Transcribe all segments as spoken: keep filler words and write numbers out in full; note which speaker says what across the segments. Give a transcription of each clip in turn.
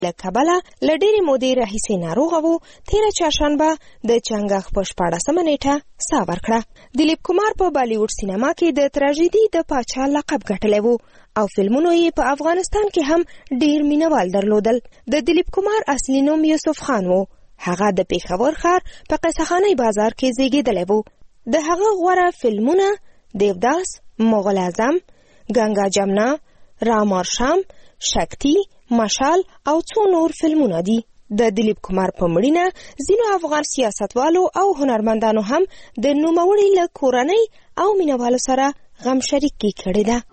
Speaker 1: له کبله له ډېرې مودې راهیسې ناروغه و. تېره چهارشنبه د چنګښ په شپاړسمه نیټه ساه ورکړه. دلیپ کمار په بالیوډ سینما کې د تراژیدي د پاچا لقب ګټلی و او فلمونو یې په افغانستان کې هم ډېر مینوال درلودل. د دلیپ کمار اصلي نوم یوسف خان و. هغه د پېښور ښار په قصهخانۍ بازار کې زیږېدلی و. د هغه غوره فلمونه دیوداس، مغل اعظم، گنگا جمنا، رامارشام، شکتی، مشال او څو نور فلمونه دي. د دلیپ کمار په مړینه ځینو افغان سیاستوالو او هنرمندانو هم د نوموړي له کورنۍ او مینوالو سره غم شریکي کړې ده.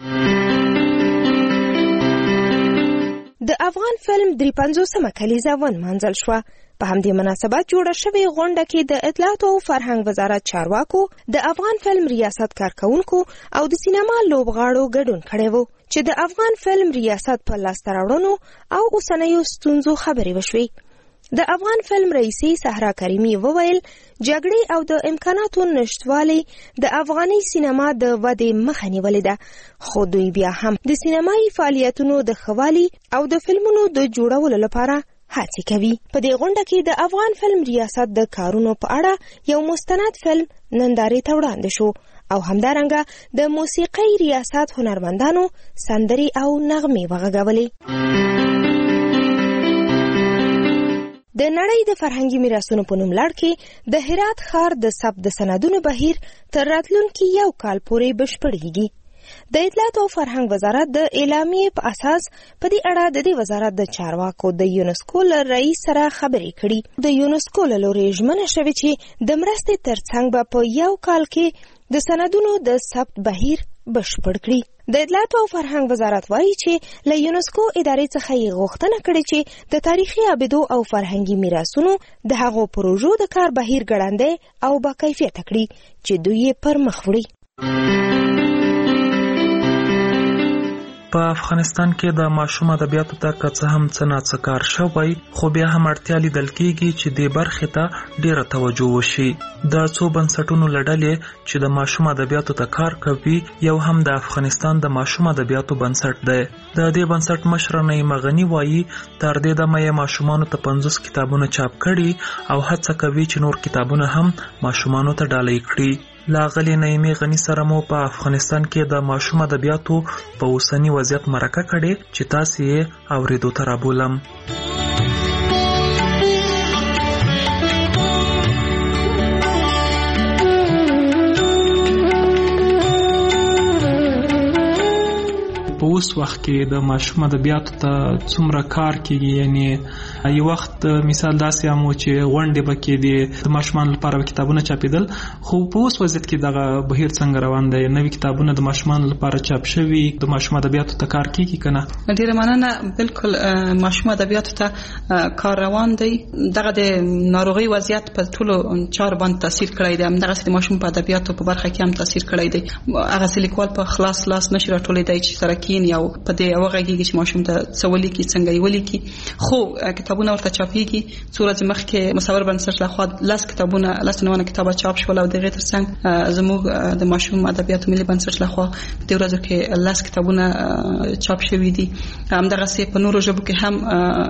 Speaker 1: د افغان فلم درې پنځوسمه کلیزه ونمانځل شوه. په همدې مناسبت جوړه شوې غونډه کې د اطلاعات او فرهنګ وزارت چارواکو، د افغان فلم ریاست کارکونکو او د سینما لوبغاړو ګډون کړی و چې د افغان فلم ریاست په لاسته راوړنو او اوسنیو ستونزو خبرې وشوې. د افغان فلم رئیسې صحرا کریمي وویل جګړې او د امکاناتو نشتوالي د افغاني سینما د ودې مخه نیولې ده، خو دوی بیا هم د سینمایي فعالیتونو د ښه والي او د فلمونو د جوړولو لپاره هڅې کوي. په دې غونډه کې د افغان فلم ریاست د کارونو په اړه یو مستند فلم نندارې ته وړاندې شو او همدارنګه د موسیقۍ ریاست هنرمندانو سندرې او نغمې وغږولې. د نړۍ د فرهنګي میراثونو په نوم لړ کې د هرات ښار د ثبت د سندونو بهیر تر راتلونکي یو کال پورې بشپړېږي. د اطلاعات او فرهنګ وزارت د اعلامیې په اساس په دې اړه د دې وزارت د چارواکو د یونسکو له رئیس سره خبرې کړي. د یونسکو له لورې ژمنه شوې چې د مرستې ترڅنګ به په یو کال کې د سندونو د ثبت بهیر بشپړ کړي. د اطلاعات او فرهنګ وزارت وایي چې له یونسکو ادارې څخه یې غوښتنه کړې چې د تاریخي ابدو او فرهنګي میراثونو د هغو پروژو د کار بهیر ګړندی او با کیفیته کړي چې دوی یې پر مخ وړي.
Speaker 2: په افغانستان کې د ماشوم ادبیاتو ته که څه هم څه ناڅه کار شوی، خو بیا هم اړتیا لیدل کېږي چې دې برخې ته ډېره توجه وشي. د څو بنسټونو له ډلې چې د ماشوم ادبیاتو ته کار کوي، یو هم د افغانستان د ماشوم ادبیاتو بنسټ دی. د دې بنسټ مشر نعیم غني وایي تر دې دمه یې ماشومانو ته پنځوس کتابونه چاپ کړي او هڅه کوي چې نور کتابونه هم ماشومانو ته ډالۍ کړي. لاغلی نعیمې غني سره مو په افغانستان کې د ماشوم ادبیاتو په اوسني وضعیت مرکه کړې چې تاسو یې اورېدو ته رابولم. په اوس وخت کې د ماشوم ادبیاتو ته څومره کار کېږي؟ یعنی یو وخت مثال داسې هم و چې غونډې به کېدې، د ماشومانو لپاره به کتابونه چاپېدل، خو په اوس وضعیت کې دغه بهیر څنګه روان دی؟ نوي کتابونه د ماشومانو لپاره چاپ شوي، د ماشوم ادبیاتو ته کار کېږي که نه؟
Speaker 3: ډېره مننه. بلکل ماشوم ادبیاتو ته کار روان دی. دغه د ناروغۍ وضعیت په ټولو چارو باندې تاثیر کړی دی. همدغسې د ماشوم په ادبیاتو په برخه کې هم تاثیر کړی دی. هغسې لیکوال په خلاص لاس نشي راټولېدی چې سره کښېني او په دې وغږېږي چې ماشوم ته څه ولیکي، څنګه یې ولیکي. خو کتابونه ورته چاپېږي. څو ورځې مخکې مصور بنسټ لخوا لس کتابونه لس نوانه کتابه چاپ شول او د هغې تر څنګ زموږ د ماشوم ادبیاتو ملي بنسټ لخوا په دې ورځو کې لس کتابونه چاپ شوي دي. همدغسې په نورو ژبو کې هم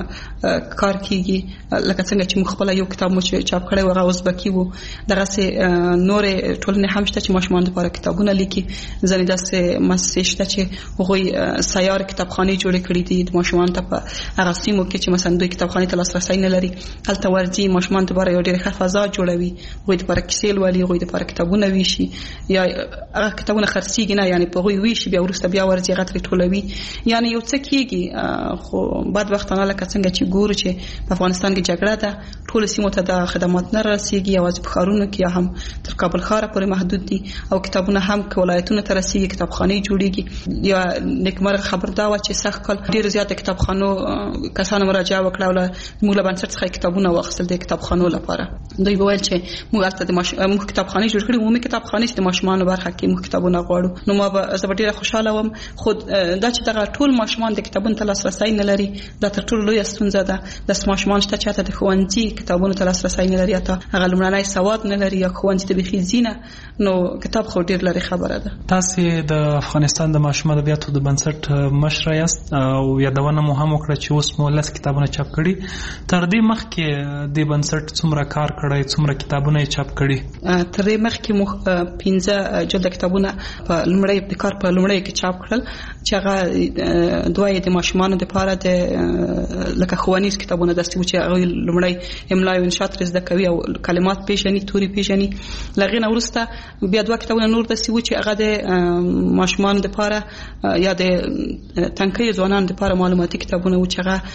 Speaker 3: کار کېږي، لکه څنګه چې موږ خپله یو کتاب مو چې چاپ کړی و هغه ازبکي و. دغسې نورې ټولنې هم شته چې ماشومانو لپاره کتابونه لیکي. ځینې داسې مؤسسې شته چې هغوی سیار کتابخانې جوړې کړي دي د ماشومانو ته په هغه سیمو کې چې مثلا دوی کتابخانې ته لاسرسی نه لري. هلته ورځي ماشومانو لپاره یو ډېره ښه فضا جوړوي، هغوی لپاره کیسې لولي، هغوی لپاره کتابونه ویشي، یا هغه کتابونه خرڅېږي نه، یعنې په هغوی ویشي، بیا وروسته بیا ورځي هغه ترې ټولوي. یعنې یو څه کېږي. خو بدبختانه لکه څنګه چې ګورو چې په افغانستان کې جګړه ده، ټولو سیمو ته د خدمات نه رسېږي، یوازې په ښارونو کې یا هم تر کابل ښاره پورې محدود دي، او کتابونه هم که ولایتونو ته رسېږي کتابخانې جوړېږي. یا نیکمرغه خبر دا وه چې سږ کال ډېرو زیاته کتابخانو کسانو مراجعه وکړه او له موږ له بنسټ څخه کتابونه واخیستل د کتابخانو لپاره. دوی به ویل چې موږ هلته د موږ کتابخانې جوړ کړي، عمومي کتابخانې چې د ماشومانو برخه کې موږ کتابونه غواړو. نو ما به زه به ډېره خوشحاله وم. خو دا چې دغه ټول ماشومان د کتابونو ته لاسرسی نه لري، دا تر ټولو لویه ستونزه ده. داسې ماشومان شته چې حتی د ښوونځي کتابونو ته لاسرسي نه لري یا هغه لومړنی سواد نه لري یا ښوونځي ته بيخي ځینه نو کتاب خو ډیر لري خبره ده.
Speaker 2: تاسو د افغانستان د ماشوم ادبیاتو د بنسټ مشر یاست او یادونه مو هم وکړه چې اوس مو لس کتابونه چاپ کړي. تر دې مخکې د بنسټ څومره کار کړی، څومره کتابونه چاپ کړي؟
Speaker 3: تر دې مخکې مو پنځه جلد کتابونه په لومړی د کار په لومړی کې چاپ کړل چې هغه دوه د ماشومانو لپاره د لکه ښوونیز کتابونه داسې و چې هغه لومړی املا او انشاء زده کوي او کلمات پیژني، توري پیژني. لغې نه وروسته بیا دوه کتابونه نور داسې و چې هغه د ماشومانو لپاره یا د تنکي ځوانانو لپاره معلوماتي کتابونه و چې هغه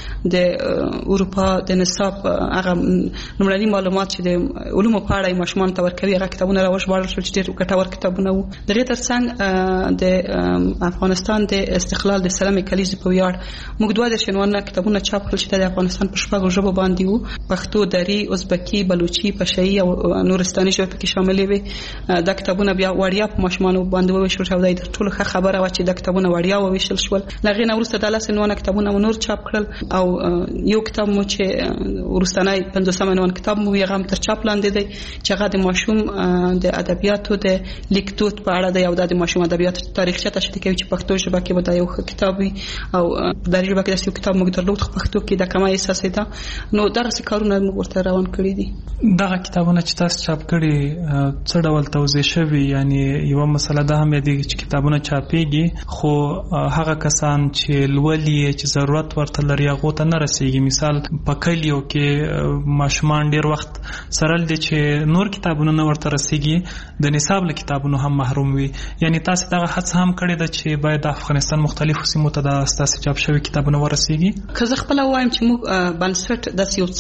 Speaker 3: د اروپا د نصاب هغه لومړني معلومات چې د علومو په اړه ماشومان ته ورکوي هغه کتابونه راوژباړل شول چې ډېر ګټور کتابونه وو. دغه ترڅنګ د افغانستان د استقلال د سلام کلیزې په ویاړ موږ دوه د شنوانه کتابونه چاپ کړل چې د افغانستان په شپږو ژبو باندې وو، پښتو، دری، ازبکی، بلوچي، پشايي او نورستاني ژبې پکې شاملې وي. دا کتابونه بیا وړیا په ماشومانو باندې وویشل شو. دا د ټولو ښه خبره و چې دا کتابونه وړیا وویشل شول. لغې نه وروسته د لاسنوانه کتابونه نور چاپ کړل او یو کتاب مو چې ورستنی پنځوسم عنوان کتاب مو یې غم تر چاپ لاندې دی چې هغه د ماشوم د ادبیاتو د لیکدود په اړه دی او د ماشوم ادبیاتو تاریخچه تشریح کوي چې پښتو ژبه کې به دا یو کتاب وي او د دې ژبه کې داسې یو کتاب موږ درلود خو پښتو کې د کمای احساس ده. نو دغه کارونه موږ ورته روان کړی دي.
Speaker 2: دغه کتابونه چې تاسو چاپ کړي څه ډول توضیح شوی؟ یعنی یو مسله ده هم دی چې کتابونه چاپېږي خو هغه کسان چې لولي چې ضرورت ورته لري هغه ته نه رسیږي. مثال په کلیو کې ماشومان ډیر وخت سره دي چې نور کتابونه نه ورته رسیږي، د نصاب له کتابونو هم محروم وي. یعنی تاسو دغه هڅه هم کړې ده چې باید د افغانستان مختلفو سیمو ته د تاسو چاپ شوی کتابونه ورسیږي؟
Speaker 3: که زه خپل وایم چې موږ بنسټ د یو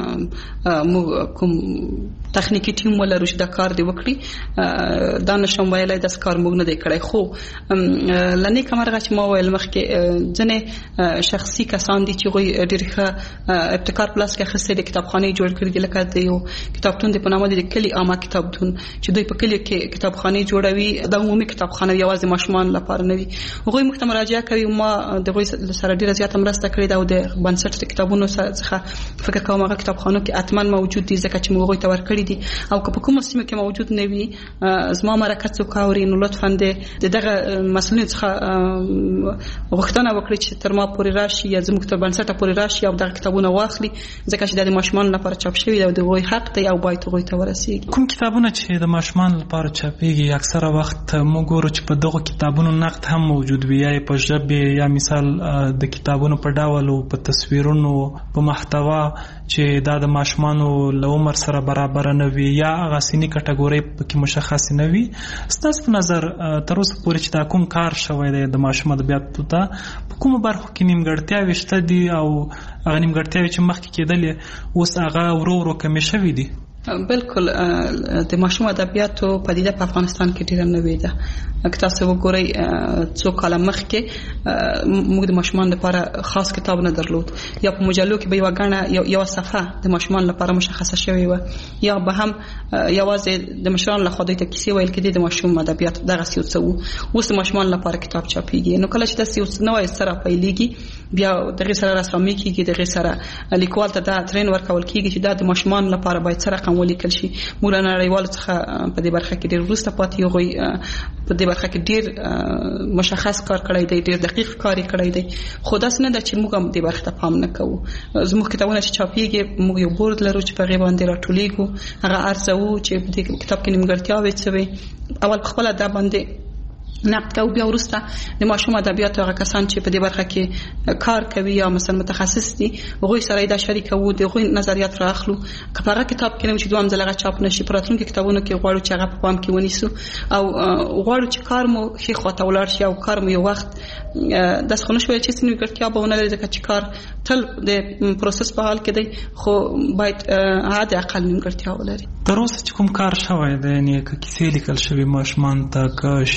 Speaker 3: څه موږ کوم تخنیکی ټیم ولرو چې دا کار دی وکړي، دا نشم ویلای د کار موږ نه دی کړی. خو لنی کمرغه چې ما ویل مخکې ځنه شخصي کسان دي چې غوي ډېر ښه ابتکار پلاس کې خسته د کتابخانه جوړ کړی لکه د یو کتابتون د پنامه د کلی عامه کتابتون چې دوی په کلی کې کتابخانه جوړوي. د عمومي کتابخانه یوازې ماشومان لپاره نه وي. غوي موږ ته مراجعه کوي. ما د غوي سره ډېر زیات مرسته کړې ده او د بنسټ د کتابونو څخه فکر کوم هغه کتابخانو کې اتمن موجود دي ځکه چې موږ غوي ته ورکړي دي او که په کومه سیمه کې موجود نه وي زما مرکه څوک اوري نو لطفا د دغه مسؤلین څخه غوښتنه وکړي چې تر ما پورې راشي یا زموږ تر بنسټ پورې راشي او دغه کتابونه واخلي ځکه چې د ماشومان لپاره چاپ شوی دی او د غوي حق دی او باید غوي ته ورسیږي.
Speaker 2: کوم کتابونه چې د ماشومان لپاره چاپېږي اکثره وخت موږ ګورو چې په دغه کتابونو نقد هم موجود وي، یا په ژبه یا مثال د کتابونو په ډول او په تصویرونو په محتوا چې دا د ماشومانو له عمر سره برابر نه وي یا هغه سنی کټګوري پکې مشخص نه وي. ستاسو په نظر تر اوسه پورې چې دا کوم کار شوی دی د ماشوم ادبیاتو ته په کومه برخه کې نیمګړتیاوې شته دي او هغه نیمګړتیاوې چې مخکې کېدلې اوس هغه ورو ورو کمې شوي دي؟
Speaker 3: بالکل د ماشوم ادبیاتو پدیده په افغانستان کې ډیره نوې ده. که تاسو وګورئ څو کاله مخکې موږ د ماشومان لپاره خاص کتاب نه درلود یا په مجلو کې به یو غاڼه یو صفحه د ماشومان لپاره مشخصه شوې و یا به هم یوازې د مشرانو لخوا د کیسې ویل کېدې د ماشوم ادبیات دغه څه څه وو. اوس د ماشومان لپاره کتاب چاپېږي. نو کله چې تاسو یو نوې سره پیلېږي بیا دغه سره رسامي کېږي، دغه سره لیکوال ته دا ترین ورکول کېږي چې دا د ماشومان لپاره باید سره ولیکل شي. موږ له نړیوالو څخه په دې برخه کې ډېر وروسته پاتې یو غوي په دې برخه کې ډېر مشخص کار کړی دی، ډېر دقیق کار کړی دی. خو داس نه ده چې موږ هم دې برخه ته پام نه کوو. زموږ کتابونه چې چاپېږي موږ یو بورډ لرو چې په غي باندې راټولېږو، هغه ارزو چې په دې کتاب کې نیمګړتیاوې څه وي. اول په خپل دا باندې نقد کوو، بیا وروسته د ماشوم ادبیاتو هغه کسان چې په دې برخه کې کار کوي یا مثلا متخصص دي هغوی سره دا شریکوو، د هغوی نظریات راخلو. که په هغه کتاب کې نه چې دوام ځل هغه چاپ نشي، په راتلونکي کتابونو کې غواړو چې هغه په پام کې ونیسو او غواړو چې کار مو ښې خواته ولاړ شي او کار مو یو وخت داسې خو نه شوی چې څه نیمګړتیا به ونه لري ځکه چې کار تل د پروسس په حال کې دی، خو باید حد اقل نیمګړتیا ولري.
Speaker 2: تر اوسه چې کوم کار شوی دی یعنې که کیسې لیکل شوي ماشومان ته، که شعرونه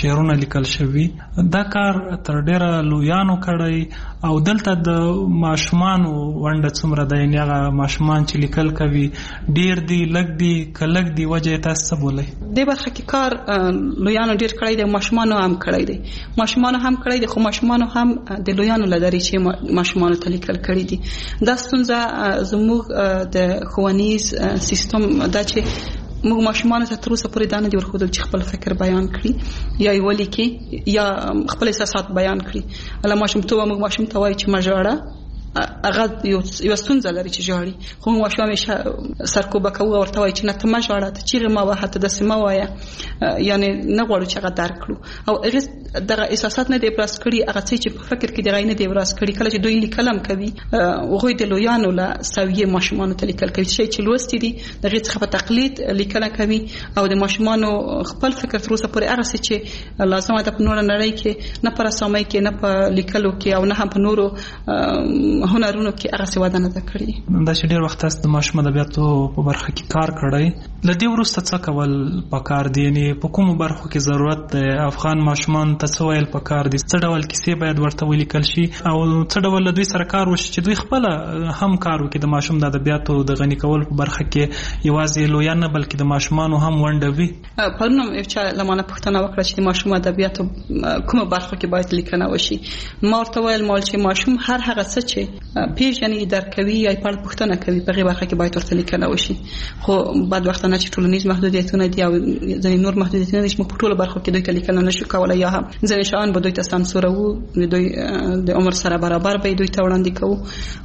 Speaker 2: لیکل شوی. دا کار تر ډیره لویانو کړی او دلته د ماشومانو ونډه څومره ده؟ یعنې هغه ماشومان چې لیکل کوي ډیر دي لږ دي که لږ دي وجه تاسو څه بولئ؟
Speaker 3: دې برخه کې کار لویانو ډیر کړی دی، ماشومانو هم کړی دی. ماشومانو هم کړی دی خو ماشومانو هم د لویانو له لارې چې ماشومانو ته لیکل کړي دي. دا ستونزه زموږ د ښوونیز سیستم دا چې موږ ماشومانو ته تر اوسه پورې دا نه دي ورښودل چې خپل فکر بیان کړي یا یې ولیکي یا خپل احساسات بیان کړي. له ماشومتوبه موږ ماشوم ته وایو چې مه ژاړه، هغه یو ستونزه لري چې ژاړي، خو موږ ماشوم همیشه سرکوبه کوو او ورته وایو چې نه ته مه ژاړه، ته چیغې مه وهه، ته داسې مه وایه، یعنې نه غواړو چې هغه درک کړو. او هغې دغه احساسات نه دي ابراز کړي، هغه څه چې په فکر کې دي هغه نه دي ابراز کړي. کله چې دوی لیکل هم کوي هغوی د لویانو له سویې ماشومانو ته لیکل کوي، شی چې لوستي دي د هغې څخه په تقلید لیکل کوي او د ماشومانو خپل فکر تر اوسه پورې هغه څه چې لازمه ده په نوره نړۍ کې نه په رسامۍ کې نه په لیکلو کې او نه هم په نورو هنرونو کې هغه څه وده نه ده کړې.
Speaker 2: دا چې ډېر وخت تاسو د ماشوم ادبیاتو په برخه کې کار کړی، له دې وروسته څه کول پکار دي؟ یعنې په کومو برخو کې ضرورت دی؟ افغان ماشومانو ته څه ویل پکار دي؟ څه ډول کیسې باید ورته ولیکل شي او څه ډول له دوی سره کار وشي چې دوی خپله هم کار وکړي د ماشوم د ادبیاتو د غني کولو په برخه کې یوازې لویان نه بلکې د ماشومانو هم ونډه وي؟
Speaker 3: پرون هم یو چا له مانه پوښتنه وکړه چې د ماشوم ادبیاتو کومه برخه کې باید لیکنه وشي. ما ورته ویل مال چې ماشوم هر هغه څه چې پیژني درک کوي یا په اړه پوښتنه کوي په هغې برخه کې باید ورته لیکنه وشي. خو بعد وختونه چې ټولنیز محدودیتونه دي او ځینې نور محدودیتونه دي چې موږ په ټولو برخو کې دوی ته لیکنه نشو کولی یا هم ځینې شیان به دوی ته سانسوروو، د دوی د عمر سره برابر به دوی ته وړاندې کوو،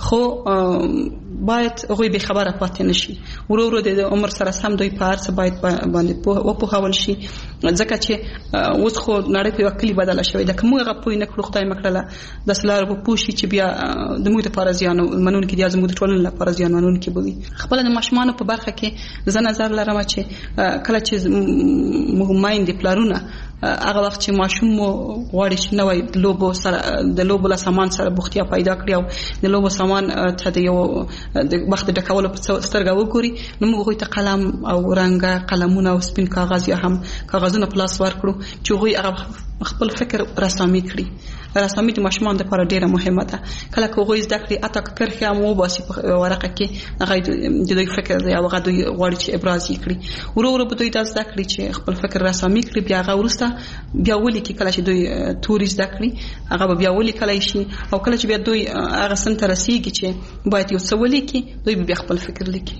Speaker 3: خو باید هغوی بې خبره پاتې نشي. ورو ورو د عمر سره سم دوی په هر څه باید باندې وپوهول شي، ځکه چې اوس خو نړۍ په یوه کلي بدله شوې ده. که موږ هغه پوه نه کړو خدای مه کړله داسې لاره به پوه شي چې بیا د موږ دپاره زیان منونکي دي یا زموږ د ټولنې لپاره زیان منونکي به وي. خپله د ماشومانو په برخه کې زه نظر لرم چې کله چې موږ میندې پلارونه هغه وخت چې ماشوم مو غواړي چې نوی د لوبو سره د لوبو له سامان سره بوختیا پیدا کړي او د لوبو سامان ته د یو د وخت ډکولو په سترګه وګوري، نو موږ هغوی ته قلم او رنګه قلمونه او سپین کاغذ یا هم کاغذونه په لاس ورکړو چې هغوی هغه خپل فکر رسامي کړي. رسامي د ماشومانو لپاره ډیره مهمه ده. کله چې هغوی زده کړي حتی که کرښې هم وباسي په ورقه کې، هغه د دوی فکر دی او هغه دوی غواړي چې ابراز یې کړي. ورو ورو به دوی دا زده کړي چې خپل فکر رسامي کړي، بیا هغه وروسته بیا ولیکي. کله چې دوی توري زده کړي هغه به بیا ولیکلی شي او کله چې بیا دوی هغه سن ته رسیږي چې باید یو څه ولیکي، دوی به بیا خپل فکر لیکي.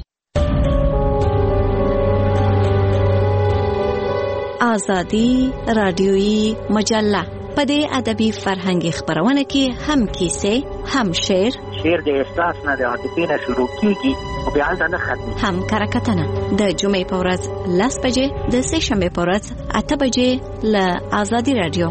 Speaker 4: آزادی رادیویی مجله په دې ادبي فرهنګي خبرونه کې هم کیسې، هم شعر
Speaker 5: شعر د احساس نه د عاطفې نه شروع کیږي او بیا هلته نه ختمي،
Speaker 4: هم کرکټنه د جمعې په ورځ لس بجې، د سه شنبې په ورځ اته بجې له آزادي رادیو.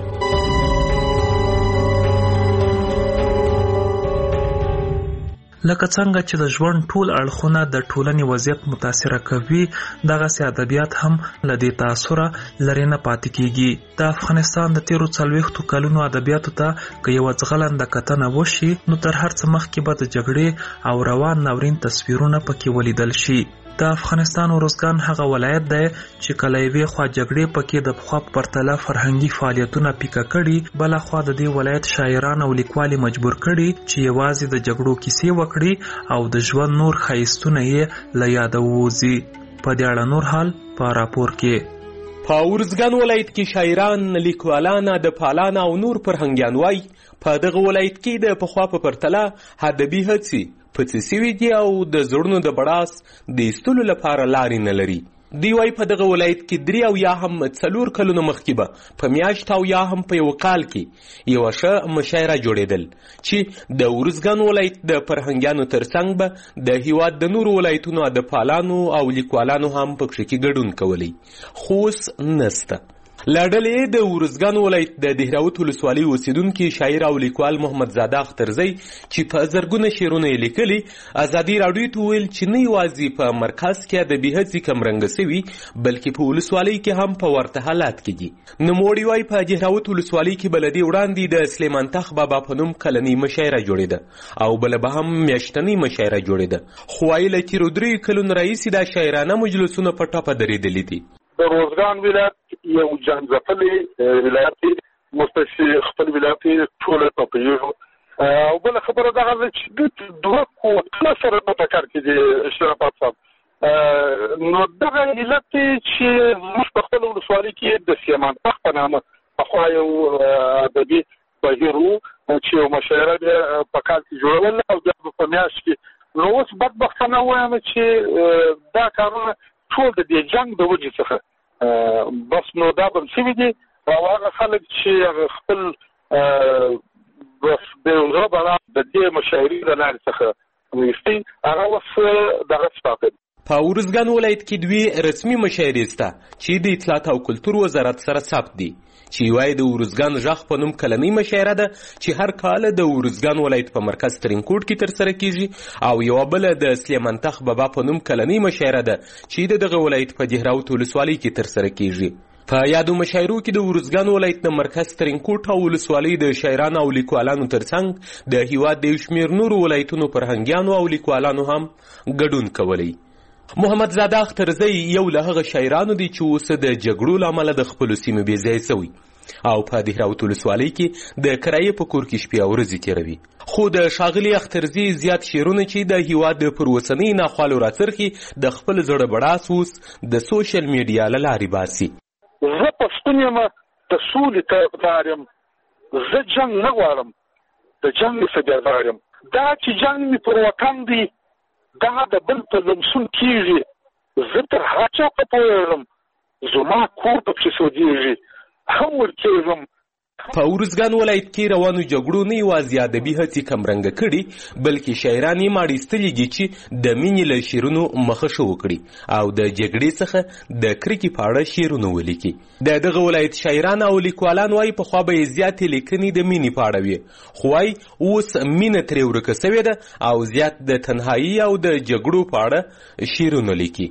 Speaker 2: لکه څنګه چې د ژوند ټول اړخونه د ټولنې وضعیت متاثره کوي، دغسې ادبیات هم له دې تاثره لرې نه پاتې کیږي. د افغانستان د تیرو څلوېښتو کلونو ادبیاتو ته که یوه ځغلنده کتنه وشي، نو تر هر څه مخکې به د جګړې او روان ناورین تصویرونه پکې ولیدل شي. د افغانستان ارزګان هغه ولایت دی چې کله یوې خوا جګړې پکې د پخوا په پرتله فرهنګي فعالیتونه پیکه کړي، بله خوا د دې ولایت شاعران او لیکوال مجبور کړي چې یوازې د جګړو کیسې وکړي او د ژوند نور ښایستونه یې له یاده ووځي. په دې اړه نور حال په راپور کې.
Speaker 6: په ارزګان ولایت کې شاعران، لیکوالان، ادبپالان او نور فرهنګیان وایي په دغه ولایت کې د پخوا په پرتله ادبي هڅې پڅې سوي دي او د زړونو د بړاس د ایستلو لپاره لارې نه لري. دوی وایي په دغه ولایت کې درې او یا هم څلور کلونه مخکې به په میاشت او یا هم په یو کال کې یوه ښه مشاعره جوړېدل چې د ارزګان ولایت د فرهنګیانو ترڅنګ به د هیواد د نورو ولایتونو ادبپالانو او لیکوالانو هم پکښې کې ګډون کولی، خو اوس نسته. له ډلې د ارزګان ولایت د دهراوت ولسوالۍ اوسېدونکي شاعر او لیکوال محمد زاده اخترزی چې په زرګونه شعرونه یې لیکلي، ازادي راډیو ته ویل چې نه یوازې په مرکز کې ادبي هڅې کمرنګه سوي بلکې په ولسوالۍ کې هم په ورته حالات کې دي. نوموړي وایي په دهراوت ولسوالۍ کې بله دې وړاندې د سلیمان تخ بابا په نوم کلنۍ مشاعره جوړېده او بله به هم میاشتنۍ مشاعره جوړېده، خو وایي له تېرو دریو کلونو راهیسې دا شاعرانه مجلسونه په ټپه درېدلي دي.
Speaker 7: د روزګان ولایت یو جنګځپلې ولایت دی، مستشي خپل ولایت ټول په پیژو. او بل خبره دغه چې د دوه کوټه سره په ټکر کې دي شرافت صاحب. نو دغه علت چې موږ په خپل ولسوالۍ کې د سیمانتخ په نامه پخوا یو ادبي بهیر و چې یو مشاعره بیا په کال کې جوړول او بیا په میاشت کې. نو اوس بدبختانه وایم چې دا کارونه ټول د دې جنګ د وجې څخه بس نو دا بم شوي دي او هغه خلک چې خپل بس د زړه بلا د دې مشاعرې د لارې څخه ویستي هغه اوس دغه سپاته.
Speaker 6: په ارزګان ولایت کې دوی رسمي مشاعرې سته چې د اطلاعات او کلتور وزارت سره ثبت دي، چې وایي د ارزګان غږ په نوم کلنۍ مشاعره ده چې هر کال د ارزګان ولایت په مرکز ترینکوټ کې ترسره کیږي، او یوه بله د سلیمانتخ بابا په نوم کلنۍ مشاعره ده چې د دغه ولایت په دهراوت ولسوالۍ کې ترسره کیږي. په یادو مشاعرو کې د ارزګان ولایت د مرکز ترینکوټ او ولسوالۍ د شاعرانو او لیکوالانو ترڅنګ د هیواد د یو شمېر نورو ولایتونو فرهنګیانو او لیکوالانو هم ګډون کولی. محمد زاده اخترزی یو له هغه شاعرانو دی چې اوس د جګړو له امله د خپلو سیمو بې ځایه سوی او په دهراوت ولسوالۍ کې د کرایې په کور کې شپې او ورځې تېروي. خو د ښاغلي اخترزي زیات شعرونه چې د هیواد د پر اوسنۍ ناخوالو راڅرخي د خپل زړه بړاس اوس د سوشل میډیا له لارې باسي.
Speaker 7: زه پښتون یم، د سولې طرفدار یم، زه جنګ نه غواړم، د جنګ فدیدار یم. دا چې جنګ مې پر وطن دی دا د بل په لمسون کېږي، زه تر هغه چا په پوهېږم زما کور پکې سوځېږي هم ورکېږم.
Speaker 6: په ارزګان ولایت کې روانو جګړو نه یوازې ادبي هڅې کمرنګه کړي بلکې شاعران یې ماړیستلي دي چې د مینې له شعرونو مخه وکړي او د جګړې څخه د کرکې په اړه شعرونه ولیکي. د دغه ولایت شاعران او لیکوالان وایي پخوا به یې زیاتې لیکنې د مینې په اړه وي، خو وایي اوس مینه ترې ورکه سوې ده او زیات د تنهایي او د جګړو په اړه شعرونه لیکي.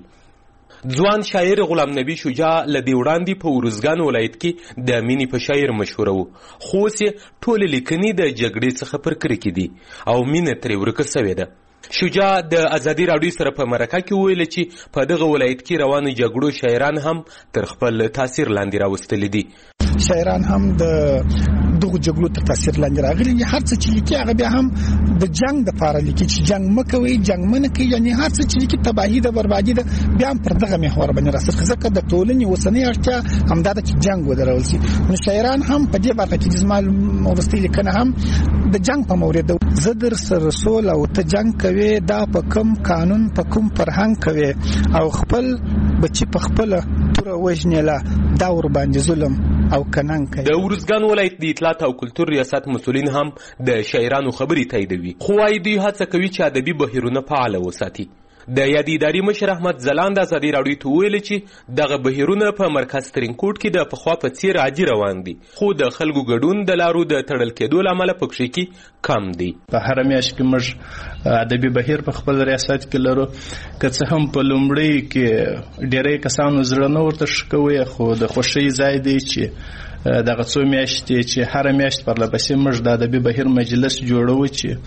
Speaker 6: ځوان شاعر غلام نبی شجاع له دې وړاندې په ارزګان ولایت کې د مینې په شاعر مشهوره و، خو اوس یې ټولې لیکنې د جګړې څخه پر کرکې دي او مینه ترې ورکه سوې ده. شجاع د ازادي راډیو سره په مرکه کې وویل چې په دغه ولایت کې روانو جګړو شاعران هم تر خپل تاثیر لاندې راوستلي دي.
Speaker 8: شاعران هم د دغه جګړو تر تاثیر لاندې راغلي دي. هر څه چې لیکي هغه بیا هم د جنگ دپاره لیکي چې جنگ مه کوئ، جنگ مه نه کوئ، یعنې هر څه چې لیکي تباهي ده، بربادي ده، بیا هم پر دغه محور باندې راڅرخي، ځکه د ټولنې اوسنۍ اړتیا همدا ده چې جنگ ودرول شي. نو شاعران هم په دې برخه کې زما وروستۍ لیکنه هم د جنگ په مورد ده. زه در سره سول او ته جنگ کوې، دا په کوم قانون په کوم فرهنګ کوې او خپل بچي په خپله توره وژنېله، دا ورباندې ظلم او کنن کوي.
Speaker 6: د ارزګان ولایت د اطلاعات او کلتور ریاست مسؤلین هم د شاعرانو خبرې تاییدوي، خو وايي دوی هڅه کوي چې ادبي بهیرونه فعال وساتي. د یادې ادارې مشر احمد ځلاند ازادي راډیو ته وویل چې دغه بهیرونه په مرکز ترینکوټ کې د پخوا په څیر عادي روان دي، خو د خلکو ګډون د لارو د تړل کېدو له امله پکښې کې کم دی.
Speaker 9: په هره میاشت کې موږ ادبي بهیر په خپل ریاست کې لرو، که څه هم په لومړي کې ډېری کسانو زړه نه ورته ښه کوي، خو د خوښۍ ځای دی چې دغه څو میاشتې چې هره میاشت پرلپسې موږ د ادبي بهیر مجلس جوړوو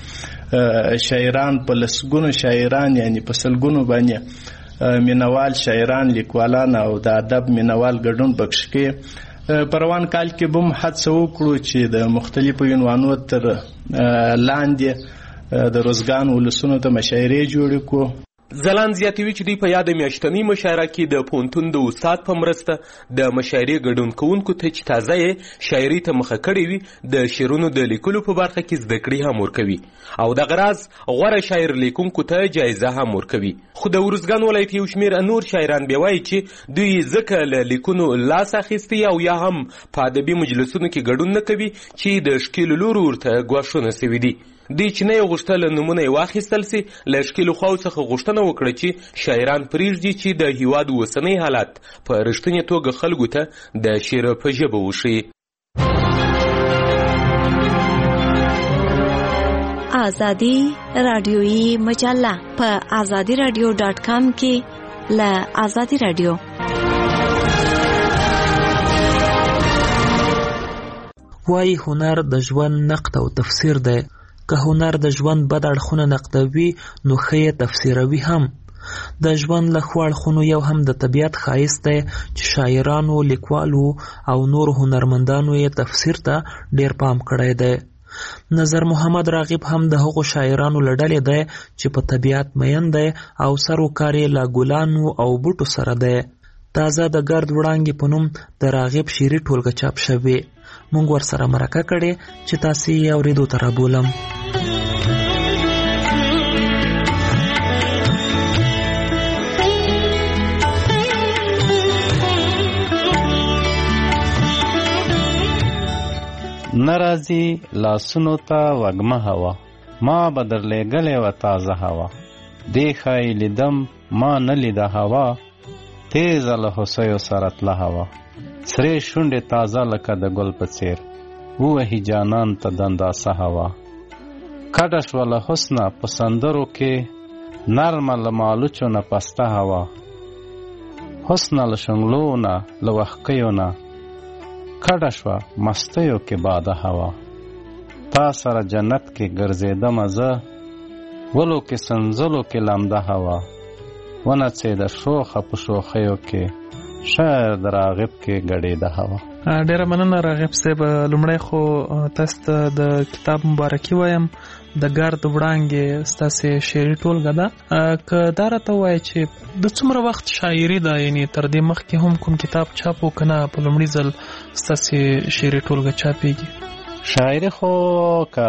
Speaker 9: چې شاعران په لسګونو شاعران یعنی په سلګونو باندې مینوال شاعران، لیکوالان او د ادب مینوال ګډون پکښې کوي. په روان کال کې به هم هڅه وکړو چې د مختلفو عنوانو تر لاندې د روزګان ولسونو ته مشاعرې جوړې کړو.
Speaker 6: ځلاند زیاتوي چې دوی په یاده میاشتنۍ مشاعره کې د پوهنتون د استاد په مرسته د مشاعرې ګډون کوونکو ته چې تازه یې شاعري ته مخه کړې وي د شعرونو د لیکلو په برخه کې زده کړې هم ورکوي او دغه راز غوره شاعر لیکونکو ته جایزه هم ورکوي. خو د ارزګان ولایت یو شمېر نور شاعران بیا وایي چې دوی ځکه له لیکونو لاس اخیستی او یا هم په ادبي مجلسونو کې ګډون نه کوي چې د ښکېلو لورو ورته ګواښونه سوي دي. دوی چې نه یې غوښتل نومونه یې واخیستل سي، له ښکېلو خواو څخه غوښتنه وکړه چې شاعران پرېږدي چې د هیواد اوسنی حالت په رښتینې توګه خلکو ته د شعر په ژبه وښیي.
Speaker 4: آزادی رادیویی مجله په آزادی رادیو ډاټ کام کې له آزادی رادیو.
Speaker 2: وایي هنر د ژوند نقد او تفسیر دی. که هنر د ژوند بد اړخونه نقدوي نو ښه یې تفسیروي هم. د ژوند له ښو اړخونو یو هم د طبیعت ښایست دی چې شاعرانو، لیکوالو او نورو هنرمندانو یې تفسیر ته ډیر پام کړی دی. نظر محمد راغب هم د هغو شاعرانو له ډلې دی چې په طبیعت مین دی او سر و کار یې له ګلانو او بوټو سره دی. تازه د ګرد وړانګې په نوم د راغب شعري ټولګه چاپ شوې. موږ ورسره مرکه کړې چې تاسې یې اورېدو ته رابولم.
Speaker 10: نرازی لاسونو ته وږمه هوا، ما به درلېږلې وه تازه هوا. دې ښایي لیدم ما نه لیده هوا، تیزه له هوسیو سره تله هوا. سرې شونډې تازه لکه د ګل په څېر، ووهي جانان ته دنداسه هوا. کډه شوه له حسنه په سندرو کې، نرمه له مالوچو نه پسته هوا. حسنه له شنګلو نه له وښکیو نه، کډه شوه مستیو کې باده هوا. تا سره جنت کې ګرځېدمه زه، ولو کې سنځلو کې لمده هوا. ونڅېده شوخه په شوخیو کې، شاعر د راغب کې ګډېده هوا.
Speaker 2: ډیره مننه راغب صاحب. لومړی خو تاسو ته د کتاب مبارکي وایم. د ګرد وړانګې ستاسې شعري ټولګه ده. که دا راته ووایه چې د څومره وخت شاعري ده، یعنی تر دې مخکې هم کوم کتاب چاپ و که نه په لومړي ځل ستاسې شعري ټولګه چاپېږي؟
Speaker 10: شاعري خو که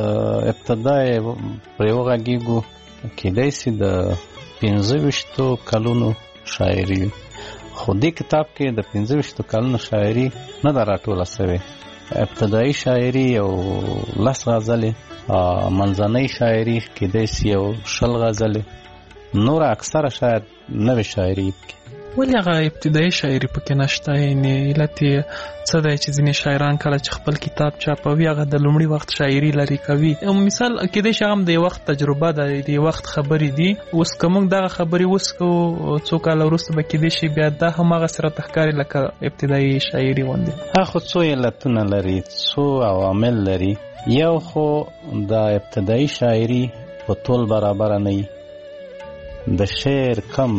Speaker 10: ابتدا یې پرې وغږېږو کیدای سي د پنځه ویشتو کلونو شاعري، خو دې کتاب کې د پنځه ویشتو کلونو شاعري نه ده راټوله سوې. ابتدایي شاعري یو لس غزلې، منځنۍ شاعري کیدای سي یو شل غزلې، نور اکثره شاید نوې شاعري.
Speaker 2: ولې هغه ابتدایي شاعري پکې نشته؟ یعنې علت یې څه دی چې ځینې شاعران کله چې خپل کتاب چاپوي هغه د لومړي وخت شاعري لرې کوي؟ مثال کیدای شي هغه هم د یو وخت تجربه ده، د یو وخت خبرې دي. اوس که موږ دغه خبرې اوس کوو څو کاله وروسته به کیدای شي بیا دا هماغسې راته ښکاري لکه ابتدایي شاعري غوندې.
Speaker 10: هغه خو څو علتونه لري، څو عوامل لري. یو خو د ابتدایي شاعري په طول برابره نه وي. د شعر کم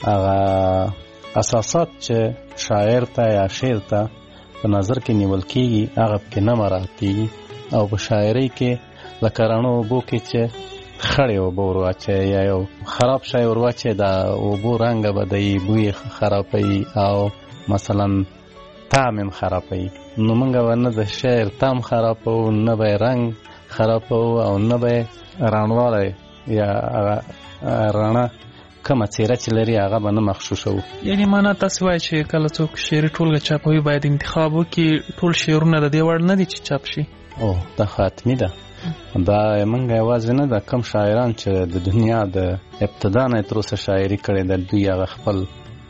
Speaker 10: هغه اساسات چې شاعر ته یا شعر ته په نظر کې نیول کېږي هغه پکې نه مراعاتېږي. او په شاعرۍ کې لکه رڼو اوبو کې چې خړې اوبه ور واچوي یا یو خراب شی ور واچوي، د اوبو رنګ بدوي، بوی خرابوي او مثلا طعم هم خرابوي. نو موږ به نه د شعر طعم خرابوو، نه به یې رنګ خرابوو او نه به یې رڼوالی یا هغه رڼا کومه څېره چې لري هغه به نه مخشوشوو.
Speaker 2: یعنې معنا تاسې وایي چې کله څوک شعري ټولګه چاپوي باید انتخاب وکړي ټول شعرونه د دې وړ نه دي چې چاپ شي؟
Speaker 10: او دا خو حتمي ده. دا موږ یوازې نه ده، کم شاعران چې د دنیا د ابتدا نه تر اوسه شاعري کړې ده دوی هغه خپل